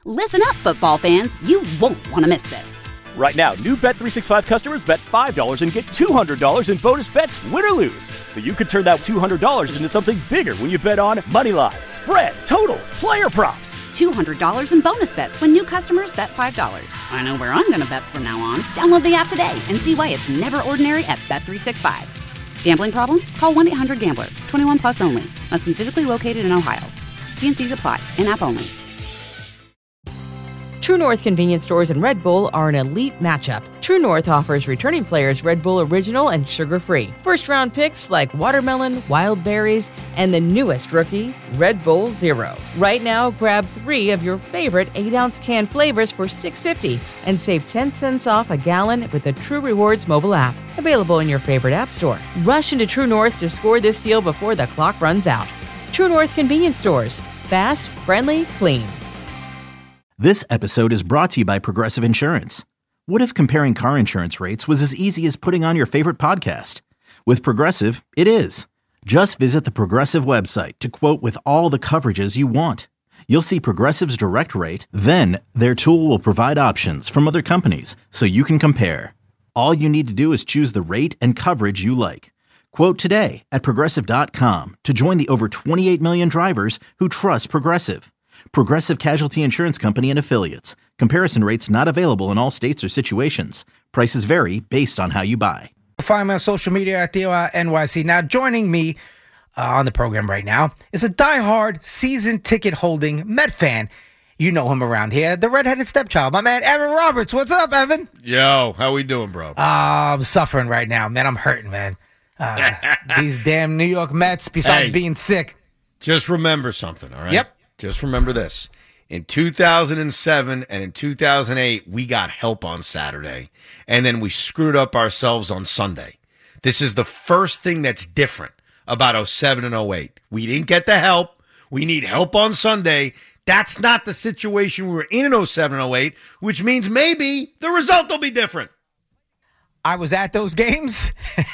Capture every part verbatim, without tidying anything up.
Listen up, football fans. You won't want to miss this. Right now, new Bet three sixty-five customers bet five dollars and get two hundred dollars in bonus bets, win or lose. So you could turn that two hundred dollars into something bigger when you bet on money line, spread, totals, player props. two hundred dollars in bonus bets when new customers bet five dollars. I know where I'm going to bet from now on. Download the app today and see why it's never ordinary at Bet three sixty-five. Gambling problem? Call one eight hundred gambler. twenty-one plus only. Must be physically located in Ohio. T and C's apply. In-app only. True North convenience stores and Red Bull are an elite matchup. True North offers returning players Red Bull Original and sugar-free. First-round picks like watermelon, wild berries, and the newest rookie, Red Bull Zero. Right now, grab three of your favorite eight ounce can flavors for six dollars and fifty cents and save ten cents off a gallon with the True Rewards mobile app. Available in your favorite app store. Rush into True North to score this deal before the clock runs out. True North convenience stores. Fast, friendly, clean. This episode is brought to you by Progressive Insurance. What if comparing car insurance rates was as easy as putting on your favorite podcast? With Progressive, it is. Just visit the Progressive website to quote with all the coverages you want. You'll see Progressive's direct rate, then their tool will provide options from other companies so you can compare. All you need to do is choose the rate and coverage you like. Quote today at Progressive dot com to join the over twenty-eight million drivers who trust Progressive. Progressive Casualty Insurance Company and Affiliates. Comparison rates not available in all states or situations. Prices vary based on how you buy. Find me on social media at Theo N Y C. Now, joining me uh, on the program right now is a diehard season ticket holding Met fan. You know him around here, the redheaded stepchild, my man Evan Roberts. What's up, Evan? Yo, how we doing, bro? Uh, I'm suffering right now, man. I'm hurting, man. Uh, these damn New York Mets, besides Hey, being sick. Just remember something, all right? Yep. Just remember this. In two thousand seven and in two thousand eight, we got help on Saturday, and then we screwed up ourselves on Sunday. This is the first thing that's different about oh seven and oh eight. We didn't get the help. We need help on Sunday. That's not the situation we were in in oh seven and oh eight, which means maybe the result will be different. I was at those games.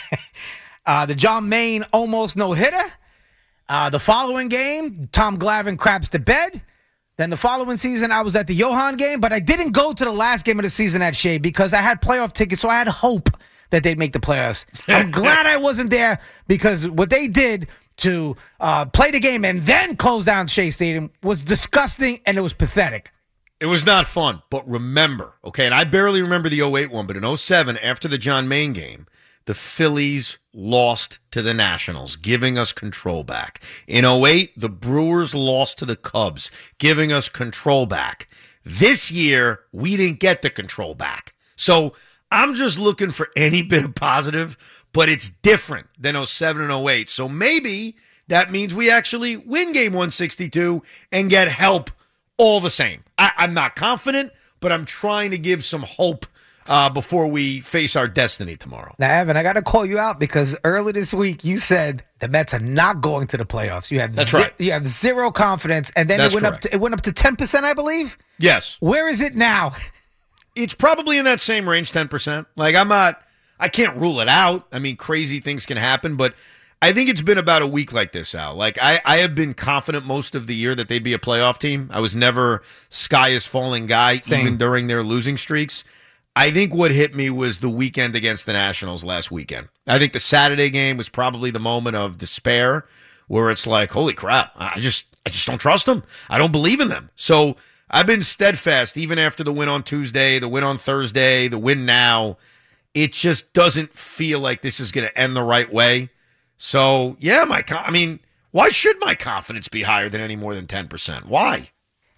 uh, the John Maine almost no-hitter. Uh, the following game, Tom Glavine craps the bed. Then the following season, I was at the Johan game, but I didn't go to the last game of the season at Shea because I had playoff tickets, so I had hope that they'd make the playoffs. I'm glad I wasn't there because what they did to uh, play the game and then close down Shea Stadium was disgusting and it was pathetic. It was not fun, but remember, okay, and I barely remember the oh eight one, but in oh seven, after the John Maine game, the Phillies lost to the Nationals, giving us control back. In oh eight, the Brewers lost to the Cubs, giving us control back. This year, we didn't get the control back. So I'm just looking for any bit of positive, but it's different than oh seven and oh eight. So maybe that means we actually win game one sixty-two and get help all the same. I, I'm not confident, but I'm trying to give some hope Uh, before we face our destiny tomorrow. Now, Evan, I got to call you out because early this week you said the Mets are not going to the playoffs. You have That's ze- right. You have zero confidence, and then That's it went correct. up to it went up to ten percent, I believe. Yes. Where is it now? It's probably in that same range, ten percent. Like, I'm not, I can't rule it out. I mean, crazy things can happen, but I think it's been about a week like this, Al. Like, I, I have been confident most of the year that they'd be a playoff team. I was never sky is falling guy, Same. even during their losing streaks. I think what hit me was the weekend against the Nationals last weekend. I think the Saturday game was probably the moment of despair where it's like, holy crap, I just I just don't trust them. I don't believe in them. So I've been steadfast even after the win on Tuesday, the win on Thursday, the win now. It just doesn't feel like this is going to end the right way. So, yeah, my I mean, why should my confidence be higher than any more than ten percent? Why?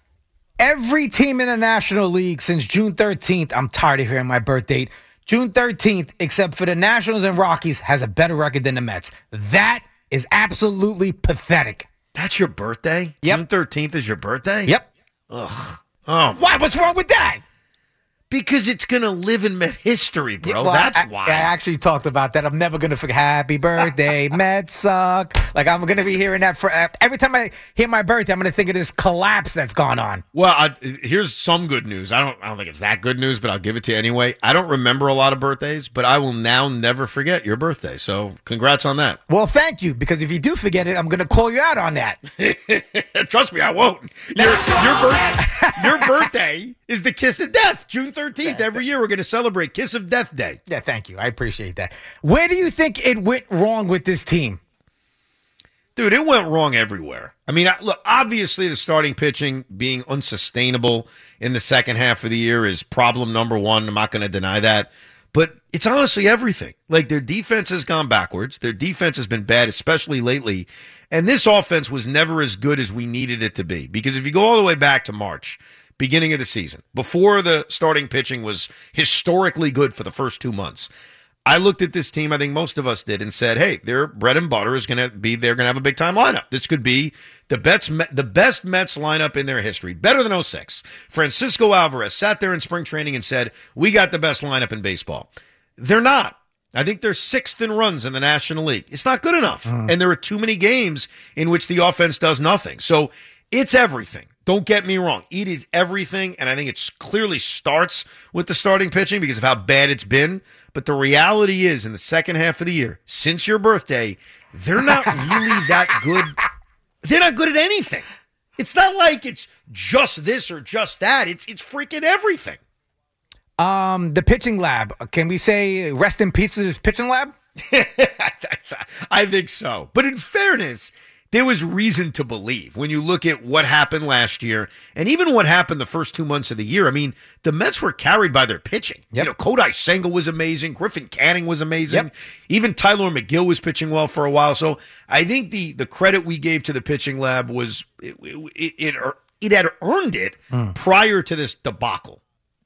Every team in the National League since June thirteenth, I'm tired of hearing my birth date, June thirteenth, except for the Nationals and Rockies, has a better record than the Mets. That is absolutely pathetic. That's your birthday? Yep. June thirteenth is your birthday? Yep. Ugh. Oh, Why? What's wrong with that? Because it's going to live in Met history, bro. Yeah, well, That's I, why. I actually talked about that. I'm never going to forget. Happy birthday, Mets suck. Like, I'm going to be hearing that for every time I hear my birthday, I'm going to think of this collapse that's gone on. Well, I, here's some good news. I don't I don't think it's that good news, but I'll give it to you anyway. I don't remember a lot of birthdays, but I will now never forget your birthday. So congrats on that. Well, thank you, because if you do forget it, I'm going to call you out on that. Trust me, I won't. Your, your, birth, your birthday is the kiss of death, June thirteenth. Every year we're going to celebrate Kiss of Death Day. Yeah, thank you. I appreciate that. Where do you think it went wrong with this team? Dude, it went wrong everywhere. I mean, look, obviously the starting pitching being unsustainable in the second half of the year is problem number one. I'm not going to deny that. But it's honestly everything. Like, their defense has gone backwards. Their defense has been bad, especially lately. And this offense was never as good as we needed it to be. Because if you go all the way back to March, beginning of the season, before the starting pitching was historically good for the first two months, I looked at this team, I think most of us did, and said, hey, their bread and butter is going to be, they're going to have a big-time lineup. This could be the best, the best Mets lineup in their history, better than oh six. Francisco Alvarez sat there in spring training and said, we got the best lineup in baseball. They're not. I think they're sixth in runs in the National League. It's not good enough. Mm. And there are too many games in which the offense does nothing. So it's everything. Don't get me wrong. It is everything, and I think it clearly starts with the starting pitching because of how bad it's been. But the reality is, in the second half of the year, since your birthday, they're not really that good. They're not good at anything. It's not like it's just this or just that. It's it's freaking everything. Um, the pitching lab. Can we say rest in peace to this pitching lab? I think so. But in fairness, there was reason to believe when you look at what happened last year and even what happened the first two months of the year. I mean, the Mets were carried by their pitching. Yep. You know, Kodai Senga was amazing. Griffin Canning was amazing. Yep. Even Tyler McGill was pitching well for a while. So I think the the credit we gave to the pitching lab was it it, it, it had earned it mm. prior to this debacle.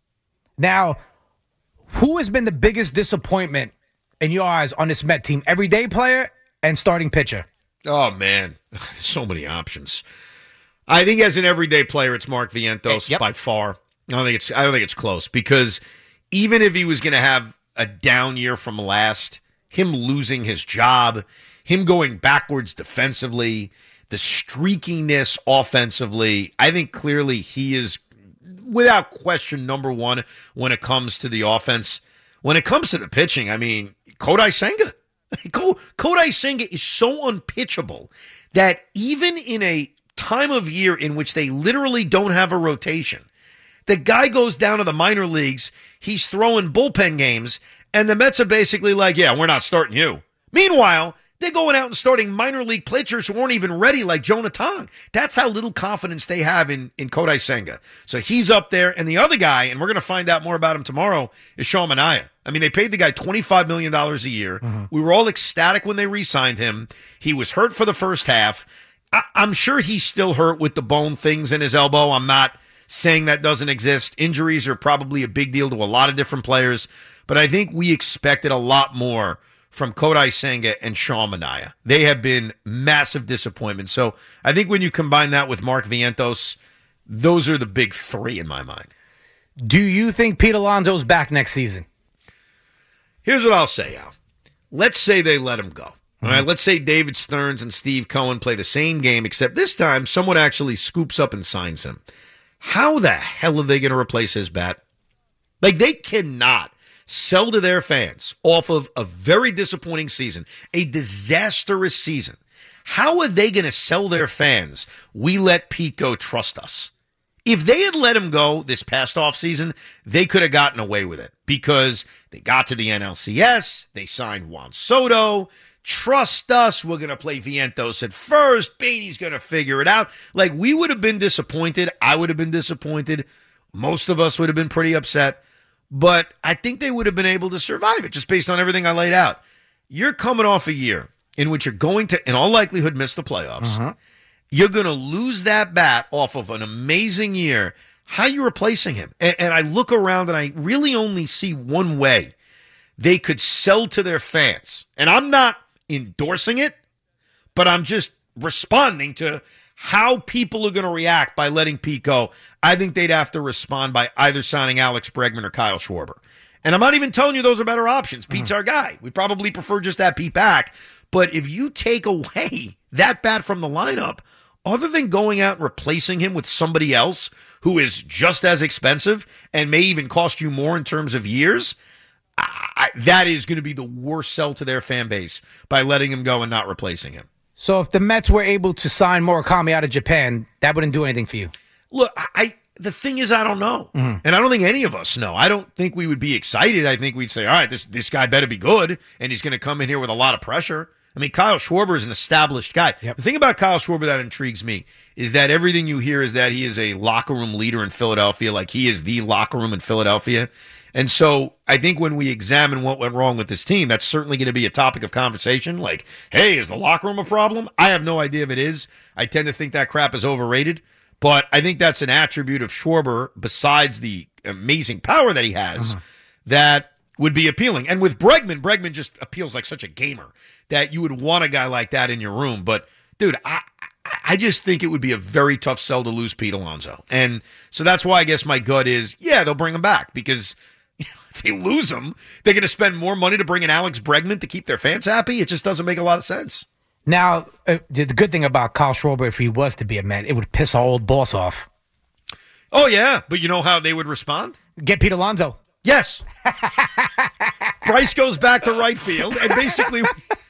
Now, who has been the biggest disappointment in your eyes on this Met team? Everyday player and starting pitcher? Oh, man. So many options. I think as an everyday player, it's Mark Vientos yep. by far. I don't think it's I don't think it's close because even if he was going to have a down year from last, him losing his job, him going backwards defensively, the streakiness offensively, I think clearly he is, without question, number one when it comes to the offense. When it comes to the pitching, I mean, Kodai Senga. Kodai Senga is so unpitchable that even in a time of year in which they literally don't have a rotation, the guy goes down to the minor leagues, he's throwing bullpen games, and the Mets are basically like, yeah, we're not starting you. Meanwhile, they're going out and starting minor league pitchers who weren't even ready, like Jonah Tong. That's how little confidence they have in, in Kodai Senga. So he's up there. And the other guy, and we're going to find out more about him tomorrow, is Sean Manaea. I mean, they paid the guy twenty-five million dollars a year. Mm-hmm. We were all ecstatic when they re-signed him. He was hurt for the first half. I- I'm sure he's still hurt with the bone things in his elbow. I'm not saying that doesn't exist. Injuries are probably a big deal to a lot of different players. But I think we expected a lot more from Kodai Senga and Sean Manaea. They have been massive disappointments. So I think when you combine that with Mark Vientos, those are the big three in my mind. Do you think Pete Alonso's back next season? Here's what I'll say, Al. Let's say they let him go. Mm-hmm. All right, let's say David Stearns and Steve Cohen play the same game, except this time someone actually scoops up and signs him. How the hell are they going to replace his bat? Like, they cannot sell to their fans off of a very disappointing season, a disastrous season. How are they going to sell their fans, we let Pete go, trust us? If they had let him go this past offseason, they could have gotten away with it because they got to the N L C S, they signed Juan Soto. Trust us, we're going to play Vientos at first. Beatty's going to figure it out. Like, we would have been disappointed. I would have been disappointed. Most of us would have been pretty upset. But I think they would have been able to survive it just based on everything I laid out. You're coming off a year in which you're going to, in all likelihood, miss the playoffs. Uh-huh. You're going to lose that bat off of an amazing year. How are you replacing him? And, and I look around and I really only see one way they could sell to their fans. And I'm not endorsing it, but I'm just responding to how people are going to react by letting Pete go, I think they'd have to respond by either signing Alex Bregman or Kyle Schwarber. And I'm not even telling you those are better options. Pete's mm-hmm. our guy. We probably prefer just to have Pete back. But if you take away that bat from the lineup, other than going out and replacing him with somebody else who is just as expensive and may even cost you more in terms of years, I, that is going to be the worst sell to their fan base by letting him go and not replacing him. So if the Mets were able to sign Murakami out of Japan, that wouldn't do anything for you? Look, I the thing is, I don't know. Mm-hmm. And I don't think any of us know. I don't think we would be excited. I think we'd say, all right, this, this guy better be good, and he's going to come in here with a lot of pressure. I mean, Kyle Schwarber is an established guy. Yep. The thing about Kyle Schwarber that intrigues me is that everything you hear is that he is a locker room leader in Philadelphia, like he is the locker room in Philadelphia. And so I think when we examine what went wrong with this team, that's certainly going to be a topic of conversation. Like, hey, is the locker room a problem? I have no idea if it is. I tend to think that crap is overrated. But I think that's an attribute of Schwarber, besides the amazing power that he has, uh-huh. that would be appealing. And with Bregman, Bregman just appeals like such a gamer that you would want a guy like that in your room. But, dude, I I just think it would be a very tough sell to lose Pete Alonso. And so that's why I guess my gut is, yeah, they'll bring him back because you know, if they lose him, they're going to spend more money to bring in Alex Bregman to keep their fans happy. It just doesn't make a lot of sense. Now, uh, the good thing about Kyle Schwarber, if he was to be a Met, it would piss our old boss off. Oh, yeah. But you know how they would respond? Get Pete Alonso. Yes. Bryce goes back to right field and basically...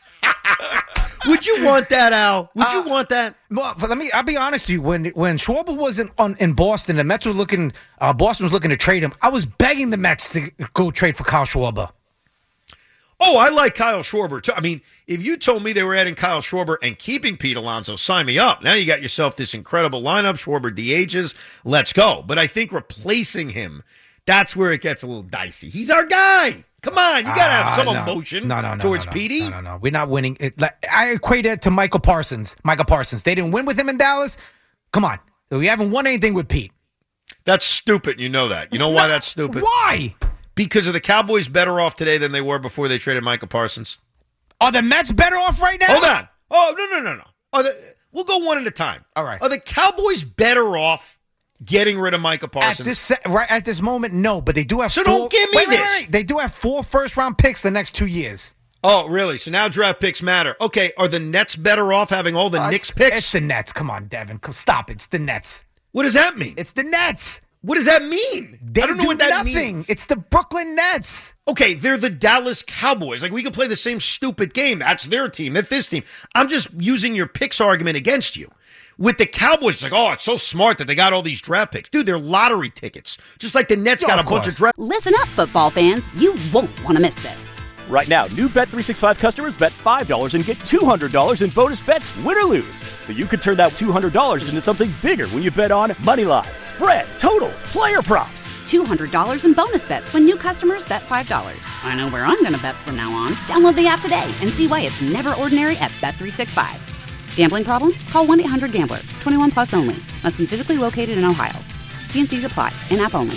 Would you want that, Al? Would uh, you want that? Well, let me. I'll be honest with you. When when Schwarber was in on, in Boston, the Mets were looking. Uh, Boston was looking to trade him. I was begging the Mets to go trade for Kyle Schwarber. Oh, I like Kyle Schwarber too. I mean, if you told me they were adding Kyle Schwarber and keeping Pete Alonso, sign me up. Now you got yourself this incredible lineup. Schwarber D Hs. Let's go. But I think replacing him, that's where it gets a little dicey. He's our guy. Come on, you got to have some uh, no. emotion no, no, no, towards no, no, Petey. No, no, no. We're not winning. It, like, I equate it to Michael Parsons. Michael Parsons. They didn't win with him in Dallas. Come on. We haven't won anything with Pete. That's stupid. You know that. You know why that's stupid? Why? Because are the Cowboys better off today than they were before they traded Michael Parsons? Are the Mets better off right now? Hold on. Oh, no, no, no, no. Are the, we'll go one at a time. All right. Are the Cowboys better off getting rid of Micah Parsons? At this right at this moment, no. But they do have so four, don't give me wait, this. Wait, wait, wait. They do have four first round picks the next two years. Oh, really? So now draft picks matter. Okay, are the Nets better off having all the uh, Knicks it's, picks? It's the Nets. Come on, Devin. Come, stop it. It's the Nets. What does that mean? It's the Nets. What does that mean? They I don't know do what that nothing. means. It's the Brooklyn Nets. Okay, they're the Dallas Cowboys. Like, we could play the same stupid game. That's their team. That's this team. I'm just using your picks argument against you. With the Cowboys, it's like, oh, it's so smart that they got all these draft picks. Dude, they're lottery tickets. Just like the Nets oh, got a course. bunch of draft. Listen up, football fans. You won't want to miss this. Right now, new Bet three sixty-five customers bet five dollars and get two hundred dollars in bonus bets, win or lose. So you could turn that two hundred dollars into something bigger when you bet on money line, spread, totals, player props. two hundred dollars in bonus bets when new customers bet five dollars. I know where I'm going to bet from now on. Download the app today and see why it's never ordinary at Bet three sixty-five. Gambling problem? Call one eight hundred gambler. twenty-one plus only. Must be physically located in Ohio. T and C's apply. In-app only.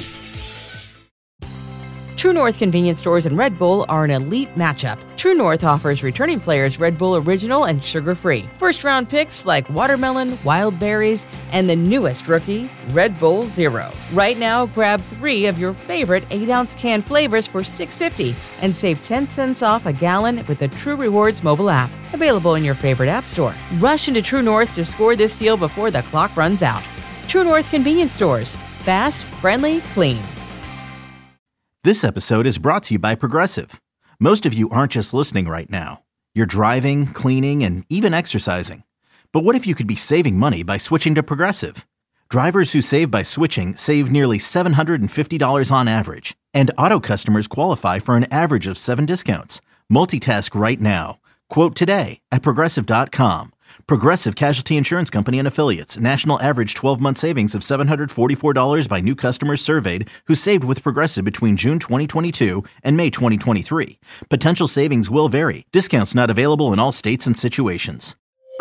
True North convenience stores and Red Bull are an elite matchup. True North offers returning players Red Bull Original and sugar-free. First-round picks like watermelon, wild berries, and the newest rookie, Red Bull Zero. Right now, grab three of your favorite eight ounce can flavors for six dollars and fifty cents and save ten cents off a gallon with the True Rewards mobile app. Available in your favorite app store. Rush into True North to score this deal before the clock runs out. True North convenience stores. Fast, friendly, clean. This episode is brought to you by Progressive. Most of you aren't just listening right now. You're driving, cleaning, and even exercising. But what if you could be saving money by switching to Progressive? Drivers who save by switching save nearly seven hundred fifty dollars on average. And auto customers qualify for an average of seven discounts. Multitask right now. Quote today at Progressive dot com. Progressive Casualty Insurance Company and Affiliates. National average twelve-month savings of seven hundred forty-four dollars by new customers surveyed who saved with Progressive between June twenty twenty-two and May twenty twenty-three. Potential savings will vary. Discounts not available in all states and situations.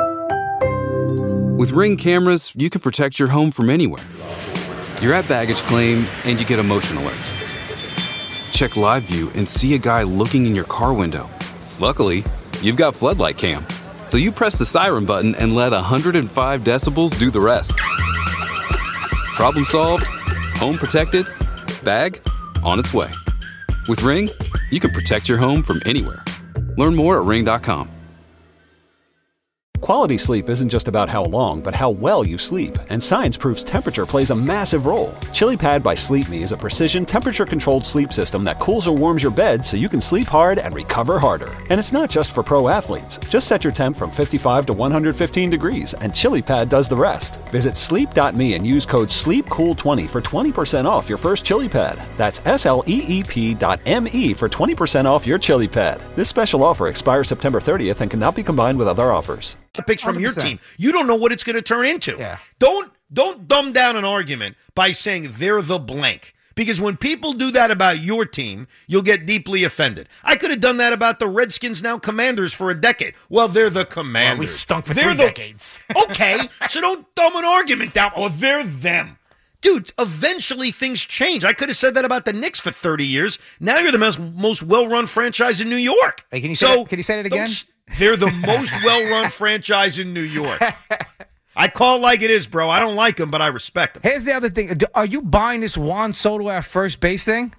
With Ring cameras, you can protect your home from anywhere. You're at baggage claim and you get a motion alert. Check live view and see a guy looking in your car window. Luckily, you've got Floodlight Cam. So you press the siren button and let one hundred five decibels do the rest. Problem solved. Home protected. Bag on its way. With Ring, you can protect your home from anywhere. Learn more at ring dot com. Quality sleep isn't just about how long, but how well you sleep. And science proves temperature plays a massive role. ChiliPad by Sleep Me is a precision temperature-controlled sleep system that cools or warms your bed so you can sleep hard and recover harder. And it's not just for pro athletes. Just set your temp from fifty-five to one hundred fifteen degrees, and ChiliPad does the rest. Visit sleep dot me and use code sleep cool twenty for twenty percent off your first ChiliPad. That's S L E E P dot M E for twenty percent off your ChiliPad. This special offer expires September thirtieth and cannot be combined with other offers. Picks from one hundred percent. Your team. You don't know what it's going to turn into. Yeah. Don't don't dumb down an argument by saying they're the blank. Because when people do that about your team, you'll get deeply offended. I could have done that about the Redskins, now Commanders, for a decade. Well, they're the Commanders. Well, we stunk for they're three the, decades. Okay, so don't dumb an argument down. Oh, they're them. Dude, eventually things change. I could have said that about the Knicks for thirty years. Now you're the most, most well-run franchise in New York. Hey, can you say so that, can you say that again? They're the most well-run franchise in New York. I call it like it is, bro. I don't like them, but I respect them. Here's the other thing. Are you buying this Juan Soto at first base thing?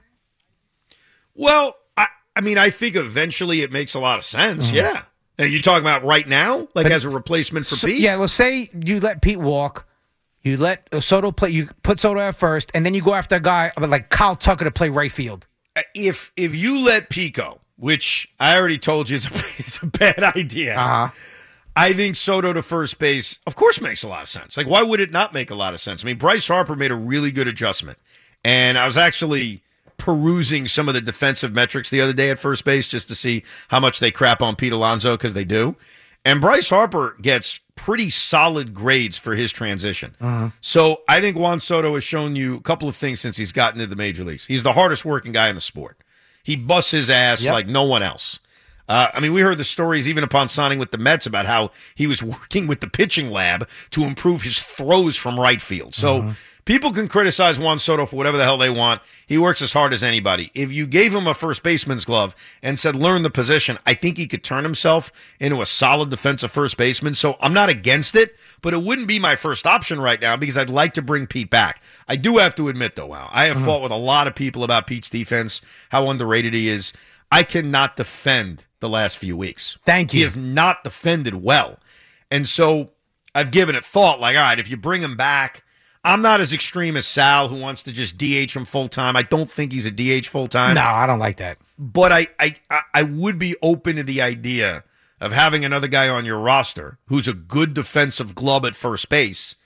Well, I, I mean, I think eventually it makes a lot of sense, mm-hmm. yeah. Are you talking about right now, like but, as a replacement for so, Pete? Yeah, let's say you let Pete walk, you let Soto play, you put Soto at first, and then you go after a guy like Kyle Tucker to play right field. If, if you let Pete go, which I already told you is a, is a bad idea. Uh-huh. I think Soto to first base, of course, makes a lot of sense. Like, why would it not make a lot of sense? I mean, Bryce Harper made a really good adjustment. And I was actually perusing some of the defensive metrics the other day at first base just to see how much they crap on Pete Alonso, because they do. And Bryce Harper gets pretty solid grades for his transition. Uh-huh. So I think Juan Soto has shown you a couple of things since he's gotten into the major leagues. He's the hardest working guy in the sport. He busts his ass yep. like no one else. Uh, I mean, we heard the stories even upon signing with the Mets about how he was working with the pitching lab to improve his throws from right field. So uh-huh. people can criticize Juan Soto for whatever the hell they want. He works as hard as anybody. If you gave him a first baseman's glove and said, learn the position, I think he could turn himself into a solid defensive first baseman. So I'm not against it, but it wouldn't be my first option right now because I'd like to bring Pete back. I do have to admit, though, wow, I have uh-huh. fought with a lot of people about Pete's defense, how underrated he is. I cannot defend the last few weeks. Thank you. He has not defended well. And so I've given it thought, like, all right, if you bring him back, I'm not as extreme as Sal, who wants to just D H him full-time. I don't think he's a D H full-time. No, I don't like that. But I, I, I would be open to the idea of having another guy on your roster who's a good defensive glove at first base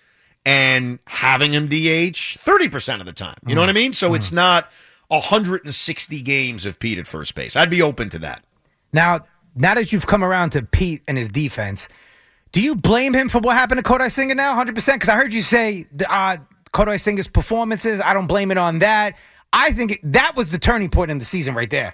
and having him D H thirty percent of the time. You know mm. what I mean? So mm. it's not one hundred sixty games of Pete at first base. I'd be open to that. Now, now that you've come around to Pete and his defense, do you blame him for what happened to Kodai Senga now, one hundred percent? Because I heard you say uh, Kodai Senga's performances, I don't blame it on that. I think it, that was the turning point in the season right there.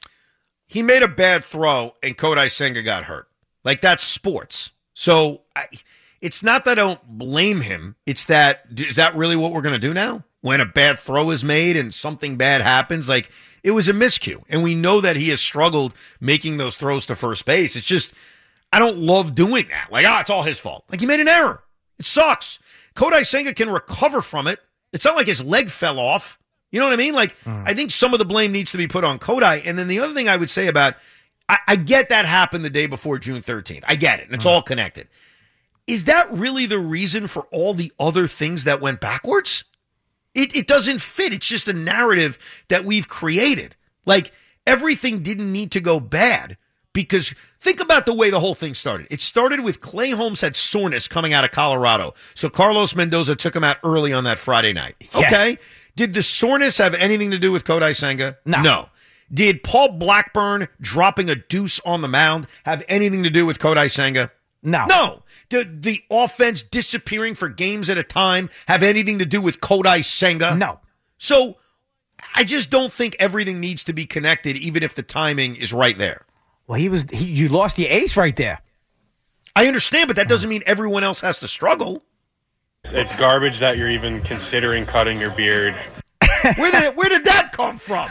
He made a bad throw, and Kodai Senga got hurt. Like, that's sports. So I, it's not that I don't blame him. It's that, is that really what we're going to do now? When a bad throw is made and something bad happens, like, it was a miscue. And we know that he has struggled making those throws to first base. It's just, I don't love doing that. Like, ah, it's all his fault. Like, he made an error. It sucks. Kodai Senga can recover from it. It's not like his leg fell off. You know what I mean? Like, mm. I think some of the blame needs to be put on Kodai. And then the other thing I would say about, I, I get that happened the day before June thirteenth. I get it. And it's mm. all connected. Is that really the reason for all the other things that went backwards? It it doesn't fit. It's just a narrative that we've created. Like, everything didn't need to go bad because think about the way the whole thing started. It started with Clay Holmes had soreness coming out of Colorado. So Carlos Mendoza took him out early on that Friday night. Yeah. Okay. Did the soreness have anything to do with Kodai Senga? No. No. Did Paul Blackburn dropping a deuce on the mound have anything to do with Kodai Senga? No. No. Did the offense disappearing for games at a time have anything to do with Kodai Senga? No. So I just don't think everything needs to be connected, even if the timing is right there. Well, he was. He, you lost the ace right there. I understand, but that doesn't mean everyone else has to struggle. It's garbage that you're even considering cutting your beard. Where did where did that come from?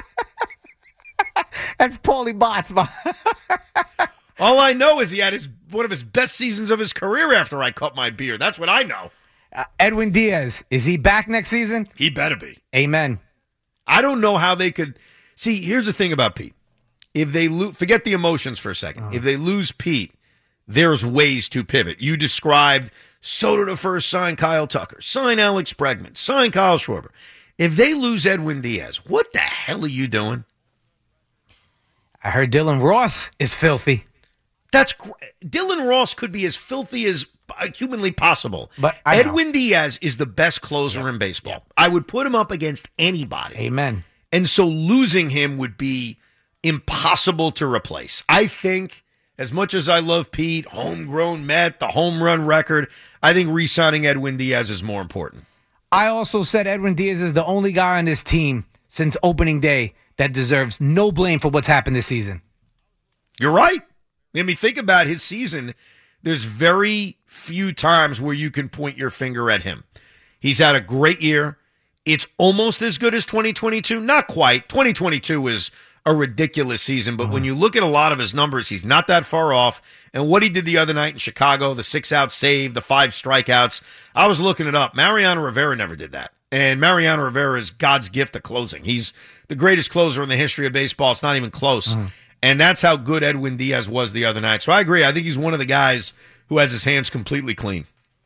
That's Paulie Bots. All I know is he had his one of his best seasons of his career after I cut my beard. That's what I know. Uh, Edwin Diaz, is he back next season? He better be. Amen. I don't know how they could. See, here's the thing about Pete. If they lose, forget the emotions for a second. Uh-huh. If they lose Pete, there's ways to pivot. You described Soto to first, sign Kyle Tucker, sign Alex Bregman, sign Kyle Schwarber. If they lose Edwin Diaz, what the hell are you doing? I heard Dylan Ross is filthy. That's Dylan Ross could be as filthy as humanly possible. But I Edwin know. Diaz is the best closer yep. in baseball. Yep. I would put him up against anybody. Amen. And so losing him would be impossible to replace. I think, as much as I love Pete, homegrown Met, the home run record, I think re-signing Edwin Diaz is more important. I also said Edwin Diaz is the only guy on this team since opening day that deserves no blame for what's happened this season. You're right. I mean, think about his season. There's very few times where you can point your finger at him. He's had a great year. It's almost as good as twenty twenty-two. Not quite. twenty twenty-two was a ridiculous season, but uh-huh. when you look at a lot of his numbers, he's not that far off. And what he did the other night in Chicago, the six-out save, the five strikeouts, I was looking it up. Mariano Rivera never did that. And Mariano Rivera is God's gift to closing. He's the greatest closer in the history of baseball. It's not even close. Uh-huh. And that's how good Edwin Diaz was the other night. So I agree. I think he's one of the guys who has his hands completely clean.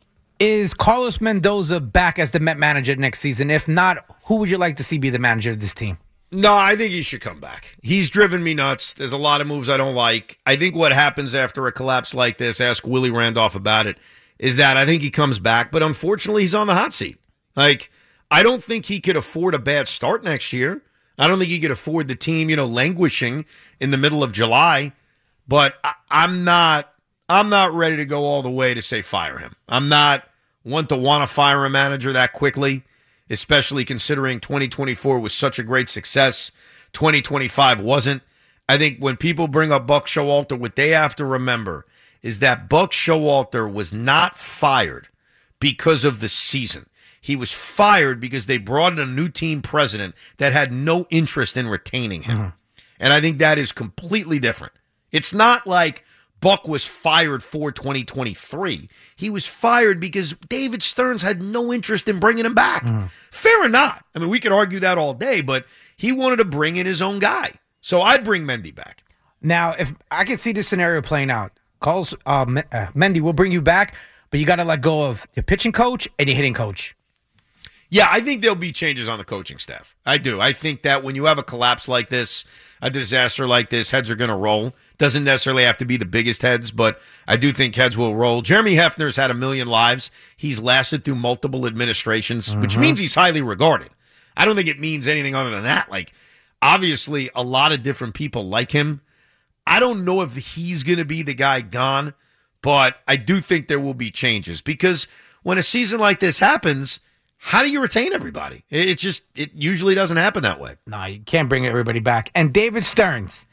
Is Carlos Mendoza back as the Met manager next season? If not, who would you like to see be the manager of this team? No, I think he should come back. He's driven me nuts. There's a lot of moves I don't like. I think what happens after a collapse like this, ask Willie Randolph about it, is that I think he comes back, but unfortunately he's on the hot seat. Like, I don't think he could afford a bad start next year. I don't think he could afford the team, you know, languishing in the middle of July. But I, I'm not I'm not ready to go all the way to say fire him. I'm not one to want to fire a manager that quickly, especially considering twenty twenty-four was such a great success. twenty twenty-five wasn't. I think when people bring up Buck Showalter, what they have to remember is that Buck Showalter was not fired because of the season. He was fired because they brought in a new team president that had no interest in retaining him. Mm-hmm. And I think that is completely different. It's not like Buck was fired for twenty twenty-three. He was fired because David Stearns had no interest in bringing him back. Mm-hmm. Fair or not. I mean, we could argue that all day, but he wanted to bring in his own guy. So I'd bring Mendy back. Now, if I can see this scenario playing out, calls uh, uh, Mendy will bring you back, but you got to let go of your pitching coach and your hitting coach. Yeah, I think there'll be changes on the coaching staff. I do. I think that when you have a collapse like this, a disaster like this, heads are going to roll. Doesn't necessarily have to be the biggest heads, but I do think heads will roll. Jeremy Hefner's had a million lives. He's lasted through multiple administrations, mm-hmm. which means he's highly regarded. I don't think it means anything other than that. Like, obviously, a lot of different people like him. I don't know if he's going to be the guy gone, but I do think there will be changes because when a season like this happens, how do you retain everybody? It just, it usually doesn't happen that way. No, you can't bring everybody back. And David Stearns,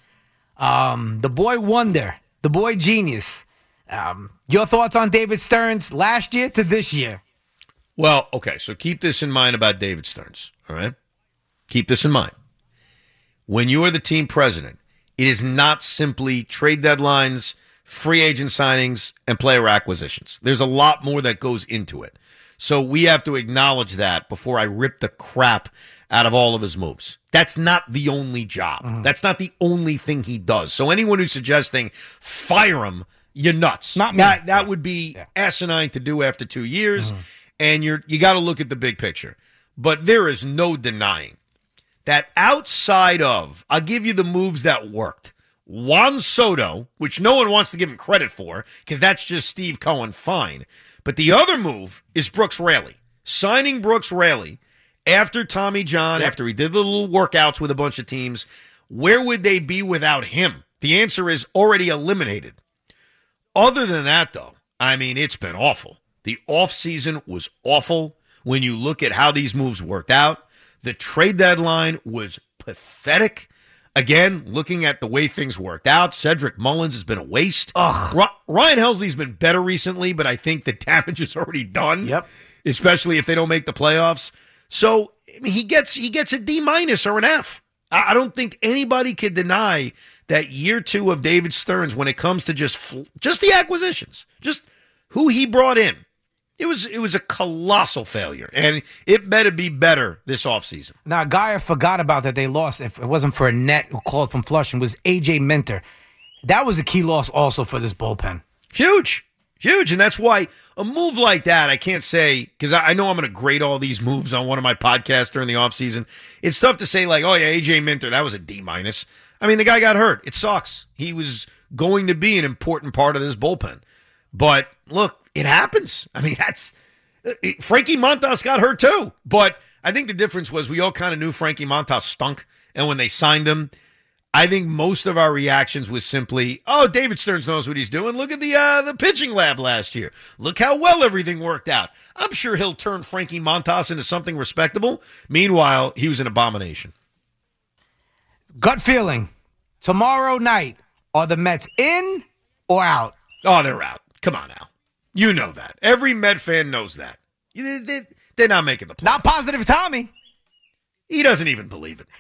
um, the boy wonder, the boy genius. Um, your thoughts on David Stearns last year to this year? Well, okay, so keep this in mind about David Stearns, all right? Keep this in mind. When you are the team president, it is not simply trade deadlines, free agent signings, and player acquisitions. There's a lot more that goes into it. So we have to acknowledge that before I rip the crap out of all of his moves. That's not the only job. Mm-hmm. That's not the only thing he does. So anyone who's suggesting fire him, you're nuts. Not me. That, that yeah. would be yeah. asinine to do after two years. Mm-hmm. And you're you got to look at the big picture. But there is no denying that outside of, I'll give you the moves that worked. Juan Soto, which no one wants to give him credit for, because that's just Steve Cohen, fine. But the other move is Brooks Raley. Signing Brooks Raley after Tommy John, yep. after he did the little workouts with a bunch of teams, where would they be without him? The answer is already eliminated. Other than that, though, I mean, it's been awful. The offseason was awful when you look at how these moves worked out. The trade deadline was pathetic. Again, looking at the way things worked out, Cedric Mullins has been a waste. Ugh. Ryan Helsley's been better recently, but I think the damage is already done. Yep. Especially if they don't make the playoffs. So I mean, he gets he gets a D minus or an F. I, I don't think anybody could deny that year two of David Stearns, when it comes to just fl- just the acquisitions, just who he brought in, it was it was a colossal failure, and it better be better this offseason. Now, a guy I forgot about that they lost, if it wasn't for a net who called from Flushing, was A J Minter. That was a key loss also for this bullpen. Huge. Huge, and that's why a move like that, I can't say, because I, I know I'm going to grade all these moves on one of my podcasts during the offseason. It's tough to say, like, oh, yeah, A J Minter, that was a D minus. I mean, the guy got hurt. It sucks. He was going to be an important part of this bullpen. But, look, it happens. I mean, that's – Frankie Montas got hurt too. But I think the difference was we all kind of knew Frankie Montas stunk, and when they signed him, I think most of our reactions was simply, oh, David Stearns knows what he's doing. Look at the uh, the pitching lab last year. Look how well everything worked out. I'm sure he'll turn Frankie Montas into something respectable. Meanwhile, he was an abomination. Gut feeling. Tomorrow night, are the Mets in or out? Oh, they're out. Come on now. You know that. Every Met fan knows that. They, they, they're not making the playoffs. Not positive Tommy. He doesn't even believe it.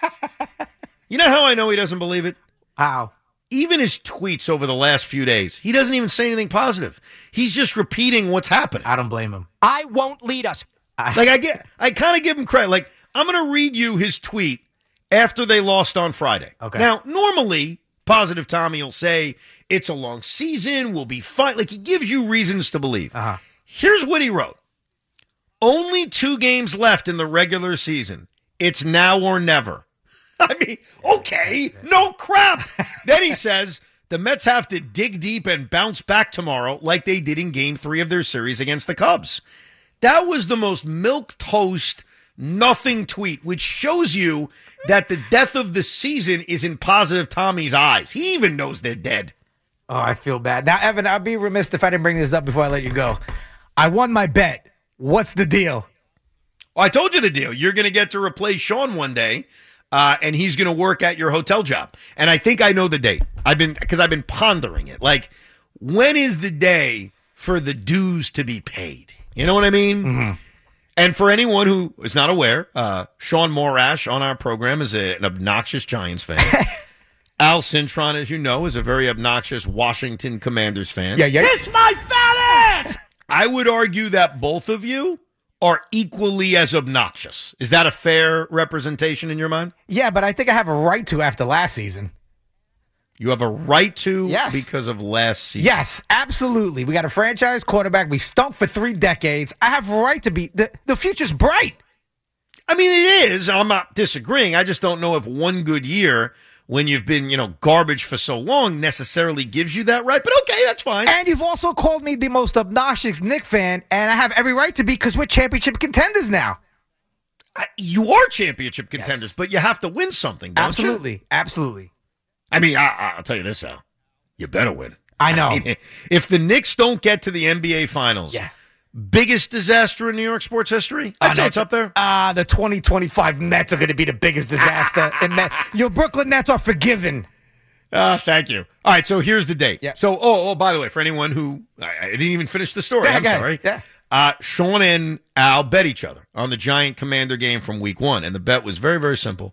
You know how I know he doesn't believe it? How? Even his tweets over the last few days, he doesn't even say anything positive. He's just repeating what's happening. I don't blame him. I won't lead us. Like, I get, I kind of give him credit. Like, I'm going to read you his tweet after they lost on Friday. Okay. Now, normally, positive Tommy will say, it's a long season, we'll be fine. Like, he gives you reasons to believe. Uh-huh. Here's what he wrote. Only two games left in the regular season. It's now or never. I mean, okay, no crap. Then he says the Mets have to dig deep and bounce back tomorrow like they did in game three of their series against the Cubs. That was the most milquetoast nothing tweet, which shows you that the death of the season is in positive Tommy's eyes. He even knows they're dead. Oh, I feel bad. Now, Evan, I'd be remiss if I didn't bring this up before I let you go. I won my bet. What's the deal? Oh, I told you the deal. You're going to get to replace Sean one day. Uh, and he's going to work at your hotel job. And I think I know the date. I've been, because I've been pondering it. Like, when is the day for the dues to be paid? You know what I mean? Mm-hmm. And for anyone who is not aware, uh, Sean Morash on our program is a, an obnoxious Giants fan. Al Cintron, as you know, is a very obnoxious Washington Commanders fan. Yeah, yeah. It's my fat ass! I would argue that both of you are equally as obnoxious. Is that a fair representation in your mind? Yeah, but I think I have a right to after last season. You have a right to Yes. because of last season. Yes, absolutely. We got a franchise quarterback. We stunk for three decades. I have a right to be. The, the future's bright. I mean, it is. I'm not disagreeing. I just don't know if one good year when you've been, you know, garbage for so long necessarily gives you that right. But okay, that's fine. And you've also called me the most obnoxious Knicks fan, and I have every right to be because we're championship contenders now. I, you are championship contenders, Yes. but you have to win something, don't Absolutely. you? Absolutely. I mean, I, I'll tell you this, Al. You better win. I know. I mean, if the Knicks don't get to the N B A Finals, Yeah. biggest disaster in New York sports history? I'd Uh, say no, it's up there. Uh, the twenty twenty-five Nets are going to be the biggest disaster. in Met- Your Brooklyn Nets are forgiven. Uh, thank you. All right, so here's the date. Yeah. So, oh, oh, by the way, for anyone who, I, I didn't even finish the story. Yeah, I'm go ahead. sorry. Yeah. Uh, Sean and Al bet each other on the Giant Commander game from week one. And the bet was very, very simple.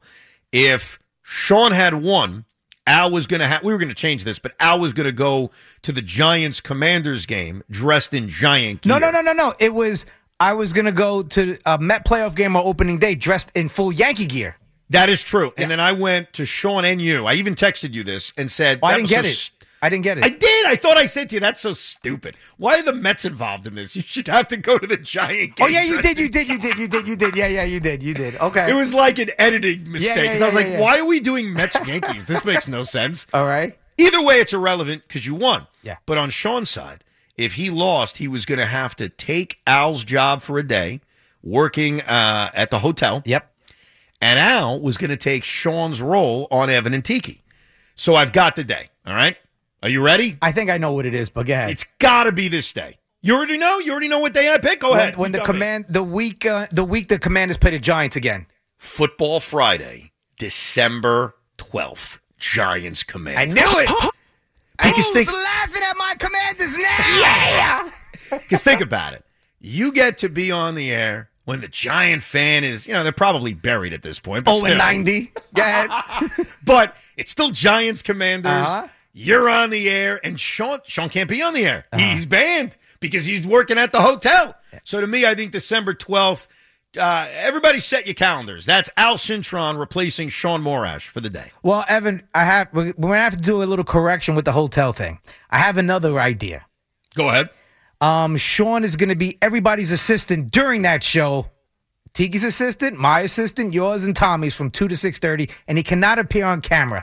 If Sean had won, Al was going to have, we were going to change this, but Al was going to go to the Giants Commanders game dressed in Giant gear. No, no, no, no, no. It was, I was going to go to a Met playoff game on opening day dressed in full Yankee gear. That is true. Yeah. And then I went to Sean and you. I even texted you this and said, Oh, I that didn't was get so it. st- I didn't get it. I did. I thought I said to you, that's so stupid. Why are the Mets involved in this? You should have to go to the Giant game. Oh, yeah, you dressed did, you in- did, you did, you did, you did. Yeah, yeah, you did, you did. Okay. It was like an editing mistake. yeah, 'Cause I was yeah, like, yeah, yeah. why are we doing Mets Yankees? This makes no sense. All right. Either way, it's irrelevant because you won. Yeah. But on Sean's side, if he lost, he was going to have to take Al's job for a day working uh, at the hotel. Yep. And Al was going to take Sean's role on Evan and Tiki. So I've got the day. All right. Are you ready? I think I know what it is, but go ahead. It's got to be this day. You already know? You already know what day I pick? Go when, ahead. when You the tell me. command, the week, uh, the week the Commanders play the Giants again. Football Friday, December twelfth. Giants Commanders. I knew it. Because Who's think, laughing at my Commanders now? Yeah. because think about it. You get to be on the air when the Giant fan is, you know, they're probably buried at this point. But oh, and still. ninety. Go ahead. But it's still Giants Commanders. Uh-huh. You're on the air, and Sean Sean can't be on the air. Uh-huh. He's banned because he's working at the hotel. So to me, I think December twelfth, uh, everybody set your calendars. That's Al Cintron replacing Sean Morash for the day. Well, Evan, I have we're going to have to do a little correction with the hotel thing. I have another idea. Go ahead. Um, Sean is going to be everybody's assistant during that show. Tiki's assistant, my assistant, yours, and Tommy's from two to six thirty, and he cannot appear on camera.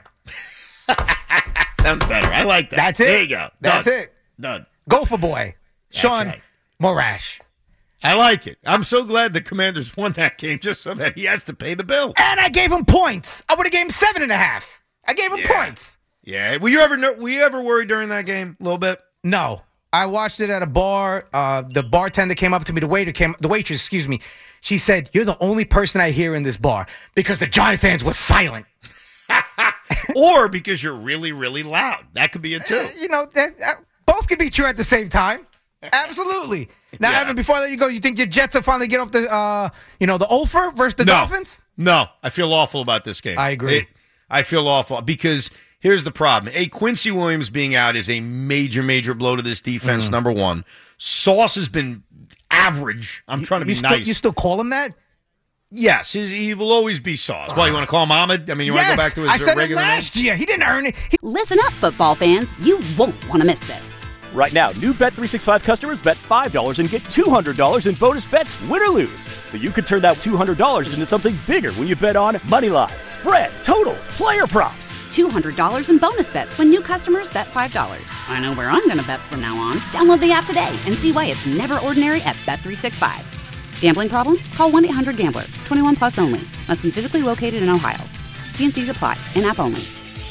Sounds better. I like that. That's it. There you go. That's Done. it. Done. Gopher boy. That's Sean right. Morash. I like it. I'm so glad the Commanders won that game just so that he has to pay the bill. And I gave him points. I would have gave him seven and a half. I gave him Yeah. points. Yeah. Were you ever were you ever worried during that game? A little bit? No. I watched it at a bar. Uh, the bartender came up to me. The waiter came. The waitress, excuse me. She said, "You're the only person I hear in this bar," because the Giant fans were silent. Or because you're really, really loud. That could be it too. You know, that, uh, both can be true at the same time. Absolutely. Now, Yeah. Evan, before I let you go, you think your Jets will finally get off the, uh, you know, the Ophir versus the no. Dolphins? No, I feel awful about this game. I agree. It, I feel awful because here's the problem. A Quincy Williams being out is a major, major blow to this defense, Mm. number one. Sauce has been average. I'm trying to be you still, nice. You still call him that? Yes, his, he will always be Sauce. Well, you want to call him Ahmed? I mean, you yes, want to go back to his I said it regular name? last year. He didn't earn it. He- Listen up, football fans. You won't want to miss this. Right now, new Bet three sixty-five customers bet five dollars and get two hundred dollars in bonus bets, win or lose. So you could turn that two hundred dollars into something bigger when you bet on money line, spread, totals, player props. two hundred dollars in bonus bets when new customers bet five dollars. I know where I'm going to bet from now on. Download the app today and see why it's never ordinary at Bet three sixty-five. Gambling problem? Call one eight hundred gambler. twenty-one plus only. Must be physically located in Ohio. T and C's apply. In-app only.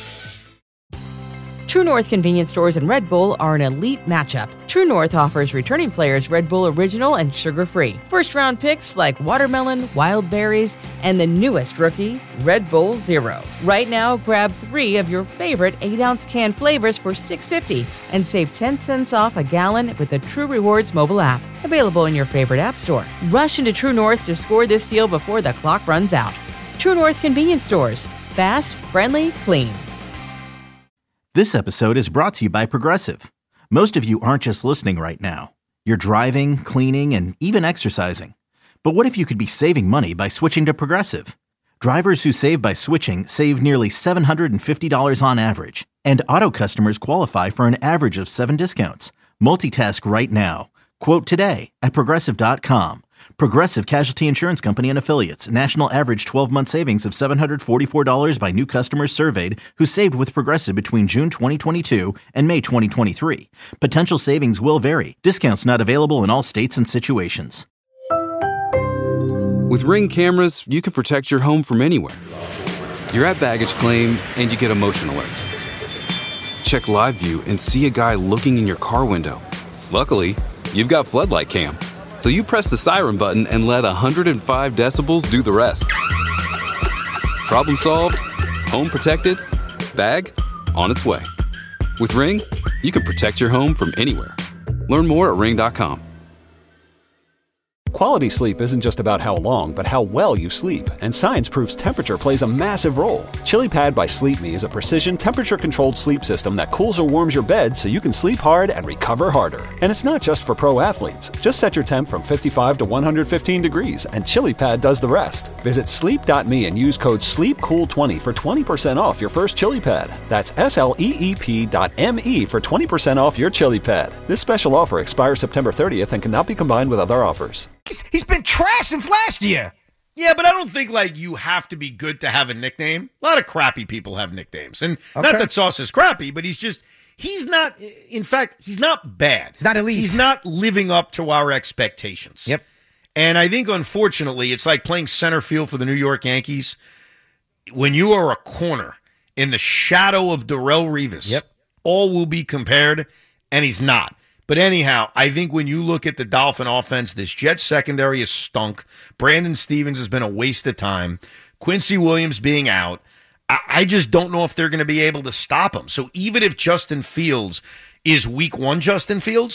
True North convenience stores and Red Bull are an elite matchup. True North offers returning players Red Bull Original and sugar-free. First-round picks like watermelon, wild berries, and the newest rookie, Red Bull Zero. Right now, grab three of your favorite eight ounce can flavors for six dollars and fifty cents and save ten cents off a gallon with the True Rewards mobile app. Available in your favorite app store. Rush into True North to score this deal before the clock runs out. True North convenience stores. Fast, friendly, clean. This episode is brought to you by Progressive. Most of you aren't just listening right now. You're driving, cleaning, and even exercising. But what if you could be saving money by switching to Progressive? Drivers who save by switching save nearly seven hundred fifty dollars on average. And auto customers qualify for an average of seven discounts. Multitask right now. Quote today at Progressive dot com. Progressive Casualty Insurance Company and Affiliates. National average twelve-month savings of seven hundred forty-four dollars by new customers surveyed who saved with Progressive between June twenty twenty-two and May twenty twenty-three. Potential savings will vary. Discounts not available in all states and situations. With Ring cameras, you can protect your home from anywhere. You're at baggage claim and you get a motion alert. Check live view and see a guy looking in your car window. Luckily, you've got Floodlight Cam. So you press the siren button and let one hundred five decibels do the rest. Problem solved? Home protected? Bag on its way. With Ring, you can protect your home from anywhere. Learn more at ring dot com. Quality sleep isn't just about how long, but how well you sleep. And science proves temperature plays a massive role. ChiliPad by Sleep Me is a precision temperature-controlled sleep system that cools or warms your bed so you can sleep hard and recover harder. And it's not just for pro athletes. Just set your temp from fifty-five to one hundred fifteen degrees, and ChiliPad does the rest. Visit sleep dot me and use code sleep cool twenty for twenty percent off your first ChiliPad. That's S L E E P dot M E for twenty percent off your ChiliPad. This special offer expires September thirtieth and cannot be combined with other offers. He's been trash since last year. Yeah, but I don't think, like, you have to be good to have a nickname. A lot of crappy people have nicknames. And Okay. not that Sauce is crappy, but he's just, he's not, in fact, he's not bad. He's not elite. He's not living up to our expectations. Yep. And I think, unfortunately, it's like playing center field for the New York Yankees. When you are a corner in the shadow of Darrelle Revis, Yep. all will be compared, and he's not. But anyhow, I think when you look at the Dolphin offense, this Jets secondary is stunk. Brandon Stevens has been a waste of time. Quincy Williams being out. I, I just don't know if they're going to be able to stop him. So even if Justin Fields is week one Justin Fields,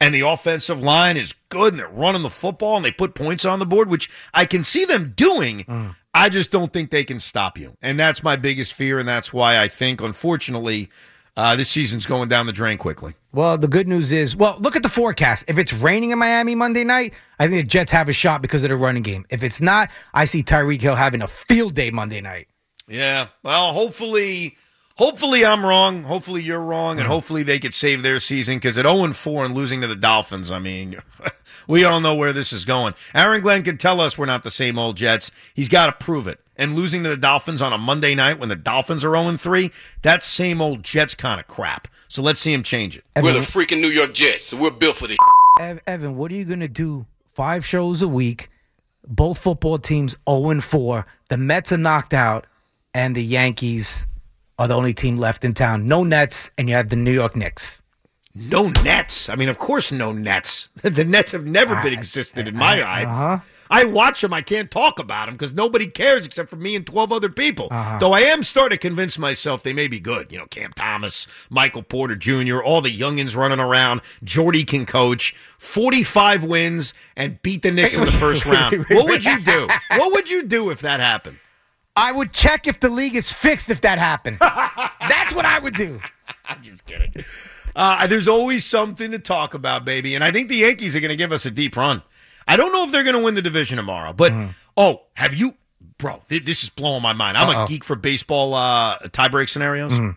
and the offensive line is good, and they're running the football, and they put points on the board, which I can see them doing. Mm. I just don't think they can stop you. And that's my biggest fear, and that's why I think, unfortunately, uh, this season's going down the drain quickly. Well, the good news is, well, look at the forecast. If it's raining in Miami Monday night, I think the Jets have a shot because of the running game. If it's not, I see Tyreek Hill having a field day Monday night. Yeah, well, hopefully... Hopefully I'm wrong. Hopefully you're wrong, and hopefully they could save their season, because at oh and four and losing to the Dolphins, I mean, we all know where this is going. Aaron Glenn can tell us we're not the same old Jets. He's got to prove it. And losing to the Dolphins on a Monday night when the Dolphins are oh and three, that's same old Jets kind of crap. So let's see him change it. Evan, we're the freaking New York Jets, so we're built for this. Evan, what are you going to do? Five shows a week, both football teams oh and four, the Mets are knocked out, and the Yankees are the only team left in town. No Nets, and you have the New York Knicks. No Nets? I mean, of course no Nets. The Nets have never uh, been existed in my uh, eyes. Uh-huh. I watch them. I can't talk about them because nobody cares except for me and twelve other people. Uh-huh. Though I am starting to convince myself they may be good. You know, Cam Thomas, Michael Porter Junior, all the youngins running around. Jordy can coach. forty-five wins and beat the Knicks in the first round. What would you do? What would you do if that happened? I would check if the league is fixed if that happened. That's what I would do. I'm just kidding. Uh, there's always something to talk about, baby. And I think the Yankees are going to give us a deep run. I don't know if they're going to win the division tomorrow. But, mm. oh, have you – bro, th- this is blowing my mind. I'm Uh-oh. a geek for baseball uh, tie-break scenarios. Mm.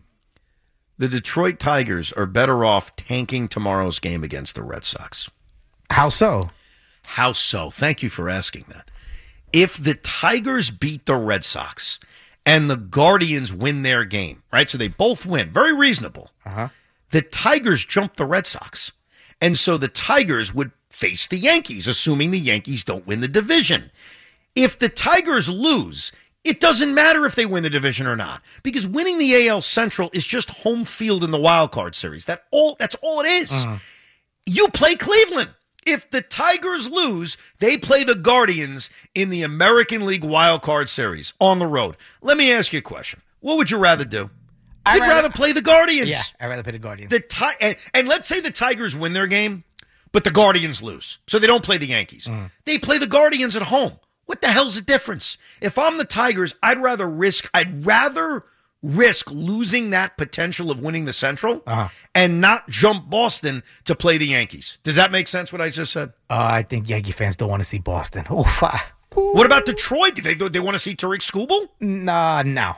The Detroit Tigers are better off tanking tomorrow's game against the Red Sox. How so? How so? Thank you for asking that. If the Tigers beat the Red Sox and the Guardians win their game, right? So they both win. Very reasonable. Uh-huh. The Tigers jump the Red Sox. And so the Tigers would face the Yankees, assuming the Yankees don't win the division. If the Tigers lose, it doesn't matter if they win the division or not, because winning the A L Central is just home field in the wild card series. That all that's all it is. Uh-huh. You play Cleveland. If the Tigers lose, they play the Guardians in the American League Wild Card Series on the road. Let me ask you a question. What would you rather do? I'd rather, rather play the Guardians. Yeah, I'd rather play the Guardians. The ti- and, and let's say the Tigers win their game, but the Guardians lose. So they don't play the Yankees. Mm. They play the Guardians at home. What the hell's the difference? If I'm the Tigers, I'd rather risk, I'd rather risk losing that potential of winning the Central uh-huh. and not jump Boston to play the Yankees. Does that make sense, what I just said? Uh, I think Yankee fans don't want to see Boston. Oof, uh, what about Detroit? Do they, they want to see Tariq Skubal? Nah, no.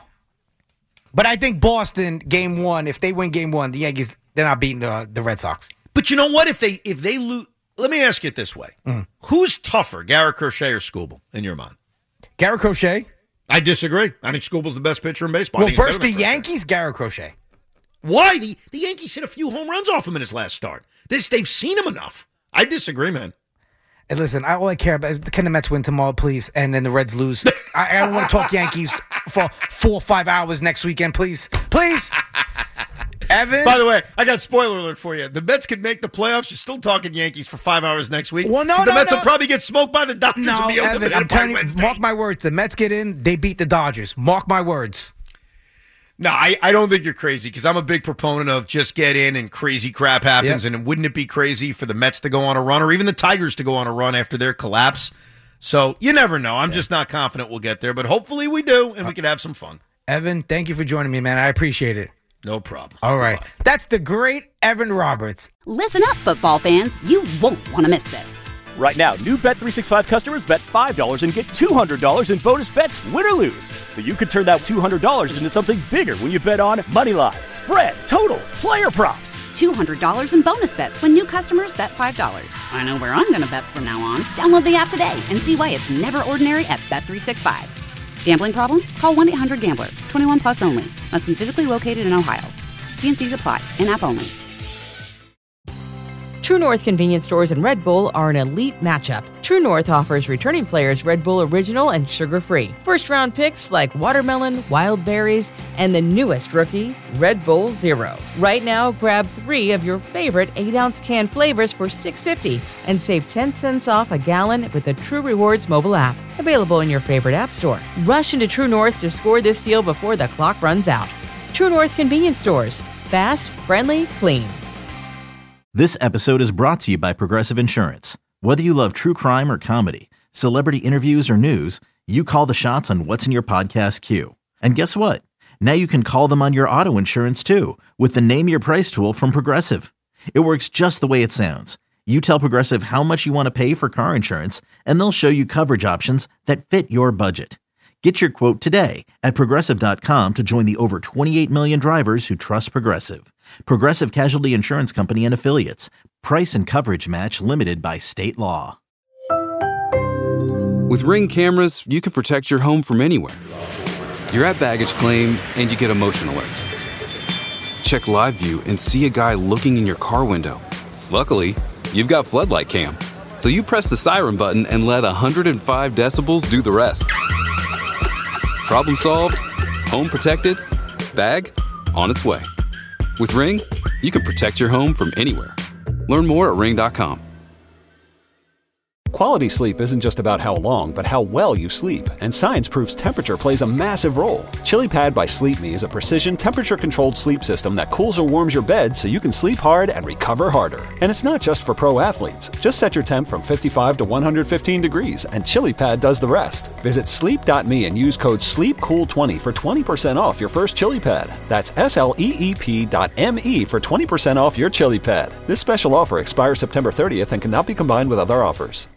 But I think Boston, game one, if they win game one, the Yankees, they're not beating uh, the Red Sox. But you know what? If they if they lose, let me ask you it this way. Mm. Who's tougher, Garrett Crochet or Skubal, in your mind? Garrett Crochet. I disagree. I think Skubal's the best pitcher in baseball. Well, first the Yankees, Garrett Crochet. Why? The, the Yankees hit a few home runs off him in his last start. This, they've seen him enough. I disagree, man. And listen, I, all I care about, can the Mets win tomorrow, please, and then the Reds lose. I, I don't want to talk Yankees for four or five hours next weekend, please. Please. Evan? By the way, I got spoiler alert for you. The Mets could make the playoffs. You're still talking Yankees for five hours next week. Well, no, The no, Mets no. will probably get smoked by the Dodgers. No, and be Evan, I'm telling you, mark my words. The Mets get in, they beat the Dodgers. Mark my words. No, I, I don't think you're crazy, because I'm a big proponent of just get in and crazy crap happens. Yep. And wouldn't it be crazy for the Mets to go on a run, or even the Tigers to go on a run after their collapse? So you never know. I'm yeah. just not confident we'll get there, but hopefully we do, and we can have some fun. Evan, thank you for joining me, man. I appreciate it. No problem. All right. Goodbye. That's the great Evan Roberts. Listen up, football fans. You won't want to miss this. Right now, new Bet three sixty-five customers bet five dollars and get two hundred dollars in bonus bets, win or lose. So you could turn that two hundred dollars into something bigger when you bet on money line, spread, totals, player props. two hundred dollars in bonus bets when new customers bet five dollars. I know where I'm going to bet from now on. Download the app today and see why it's never ordinary at Bet three sixty-five. Gambling problem? Call one eight hundred gambler. twenty-one plus only. Must be physically located in Ohio. T and C's apply. In-app only. True North convenience stores and Red Bull are an elite matchup. True North offers returning players Red Bull Original and sugar-free. First-round picks like watermelon, wild berries, and the newest rookie, Red Bull Zero. Right now, grab three of your favorite eight ounce can flavors for six dollars and fifty cents and save ten cents off a gallon with the True Rewards mobile app. Available in your favorite app store. Rush into True North to score this deal before the clock runs out. True North convenience stores. Fast, friendly, clean. This episode is brought to you by Progressive Insurance. Whether you love true crime or comedy, celebrity interviews or news, you call the shots on what's in your podcast queue. And guess what? Now you can call them on your auto insurance too with the Name Your Price tool from Progressive. It works just the way it sounds. You tell Progressive how much you want to pay for car insurance, and they'll show you coverage options that fit your budget. Get your quote today at Progressive dot com to join the over twenty-eight million drivers who trust Progressive. Progressive Casualty Insurance Company and Affiliates. Price and coverage match limited by state law. With Ring cameras, you can protect your home from anywhere. You're at baggage claim and you get a motion alert. Check live view and see a guy looking in your car window. Luckily, you've got Floodlight Cam. So you press the siren button and let one hundred five decibels do the rest. Problem solved, home protected, bag on its way. With Ring, you can protect your home from anywhere. Learn more at ring dot com. Quality sleep isn't just about how long, but how well you sleep. And science proves temperature plays a massive role. ChiliPad by Sleep Me is a precision temperature-controlled sleep system that cools or warms your bed so you can sleep hard and recover harder. And it's not just for pro athletes. Just set your temp from fifty-five to one hundred fifteen degrees, and ChiliPad does the rest. Visit sleep dot me and use code sleep cool twenty for twenty percent off your first ChiliPad. That's S L E E P dot M E for twenty percent off your ChiliPad. This special offer expires September thirtieth and cannot be combined with other offers.